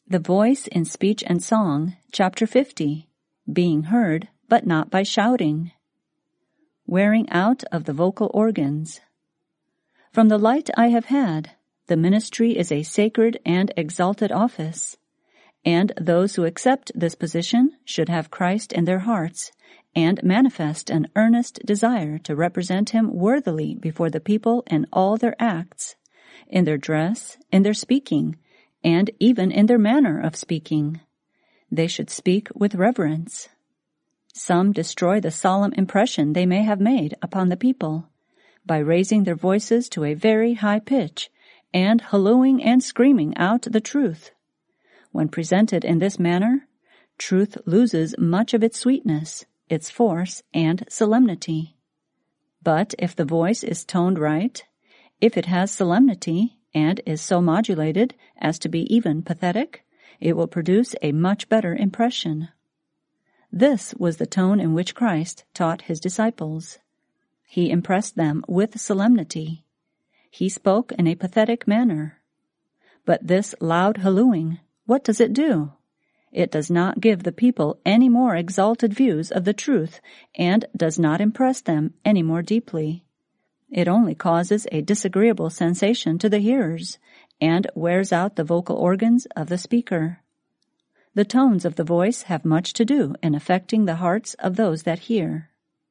The Voice in Speech and Song, Chapter 50, Being Heard, but Not by Shouting. Wearing out of the vocal organs. From the light I have had, the ministry is a sacred and exalted office, and those who accept this position should have Christ in their hearts and manifest an earnest desire to represent Him worthily before the people in all their acts, in their dress, in their speaking, and even in their manner of speaking. They should speak with reverence. Some destroy the solemn impression they may have made upon the people by raising their voices to a very high pitch and hallooing and screaming out the truth. When presented in this manner, truth loses much of its sweetness, its force, and solemnity. But if the voice is toned right, if it has solemnity, and is so modulated as to be even pathetic, it will produce a much better impression. This was the tone in which Christ taught His disciples. He impressed them with solemnity. He spoke in a pathetic manner. But this loud hallooing, what does it do? It does not give the people any more exalted views of the truth and does not impress them any more deeply. It only causes a disagreeable sensation to the hearers and wears out the vocal organs of the speaker. The tones of the voice have much to do in affecting the hearts of those that hear.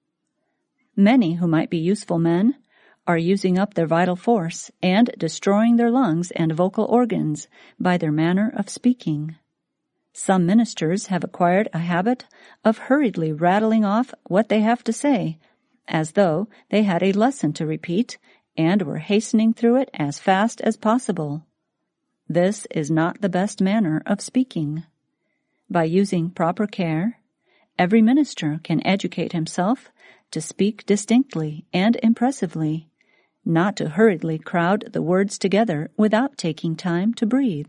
Many who might be useful men are using up their vital force and destroying their lungs and vocal organs by their manner of speaking. Some ministers have acquired a habit of hurriedly rattling off what they have to say, as though they had a lesson to repeat and were hastening through it as fast as possible. This is not the best manner of speaking. By using proper care, every minister can educate himself to speak distinctly and impressively, not to hurriedly crowd the words together without taking time to breathe.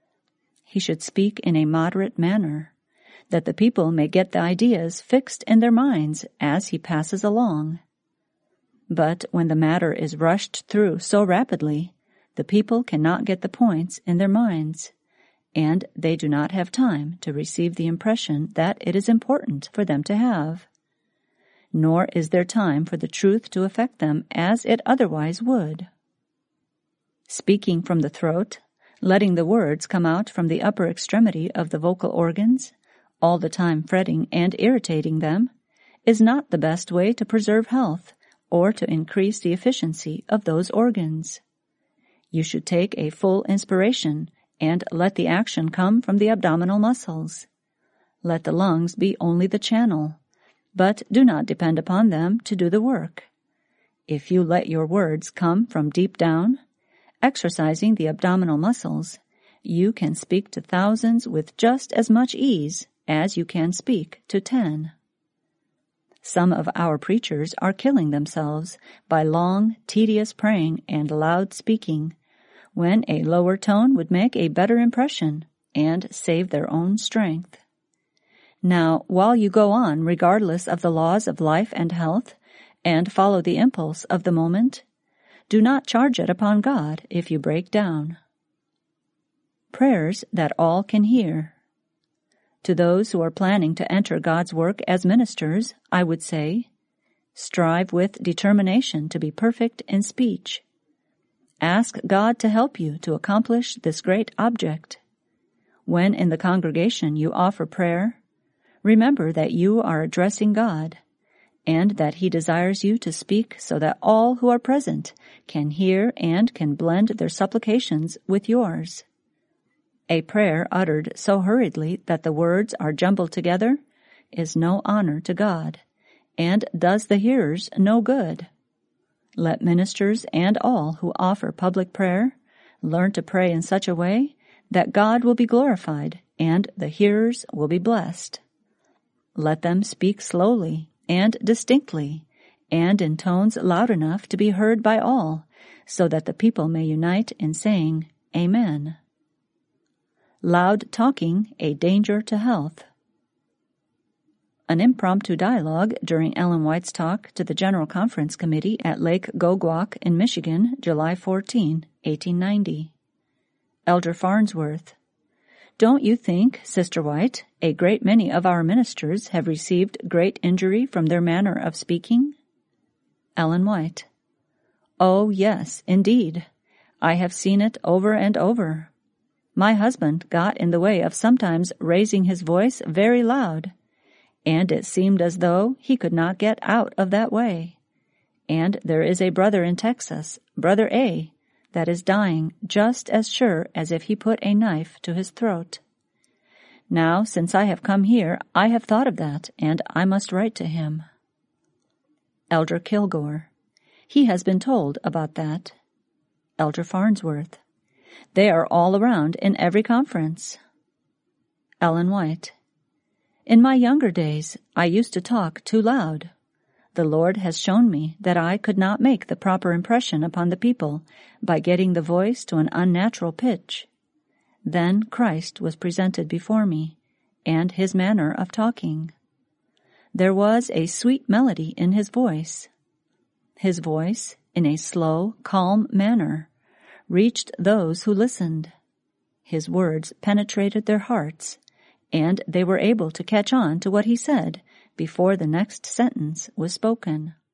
He should speak in a moderate manner, that the people may get the ideas fixed in their minds as he passes along. But when the matter is rushed through so rapidly, the people cannot get the points in their minds, and they do not have time to receive the impression that it is important for them to have. Nor is there time for the truth to affect them as it otherwise would. Speaking from the throat, letting the words come out from the upper extremity of the vocal organs, all the time fretting and irritating them, is not the best way to preserve health or to increase the efficiency of those organs. You should take a full inspiration and let the action come from the abdominal muscles. Let the lungs be only the channel, but do not depend upon them to do the work. If you let your words come from deep down, exercising the abdominal muscles, you can speak to thousands with just as much ease as you can speak to 10. Some of our preachers are killing themselves by long, tedious praying and loud speaking, when a lower tone would make a better impression and save their own strength. Now, while you go on regardless of the laws of life and health, and follow the impulse of the moment, do not charge it upon God if you break down. Prayers that all can hear. To those who are planning to enter God's work as ministers, I would say, strive with determination to be perfect in speech. Ask God to help you to accomplish this great object. When in the congregation you offer prayer, remember that you are addressing God, and that He desires you to speak so that all who are present can hear and can blend their supplications with yours. A prayer uttered so hurriedly that the words are jumbled together is no honor to God, and does the hearers no good. Let ministers and all who offer public prayer learn to pray in such a way that God will be glorified and the hearers will be blessed. Let them speak slowly and distinctly, and in tones loud enough to be heard by all, so that the people may unite in saying, Amen. Loud talking, a danger to health. An impromptu dialogue during Ellen White's talk to the General Conference Committee at Lake Gogwalk in Michigan, July 14, 1890. Elder Farnsworth. Don't you think, Sister White, a great many of our ministers have received great injury from their manner of speaking? Ellen White. Oh, yes, indeed. I have seen it over and over. My husband got in the way of sometimes raising his voice very loud, and it seemed as though he could not get out of that way. And there is a brother in Texas, Brother A., that is dying just as sure as if he put a knife to his throat. Now, since I have come here, I have thought of that, and I must write to him. Elder Kilgore. He has been told about that. Elder Farnsworth. They are all around in every conference. Ellen White. In my younger days, I used to talk too loud. The Lord has shown me that I could not make the proper impression upon the people by getting the voice to an unnatural pitch. Then Christ was presented before me, and his manner of talking. There was a sweet melody in his voice. His voice, in a slow, calm manner, reached those who listened. His words penetrated their hearts, and they were able to catch on to what he said before the next sentence was spoken.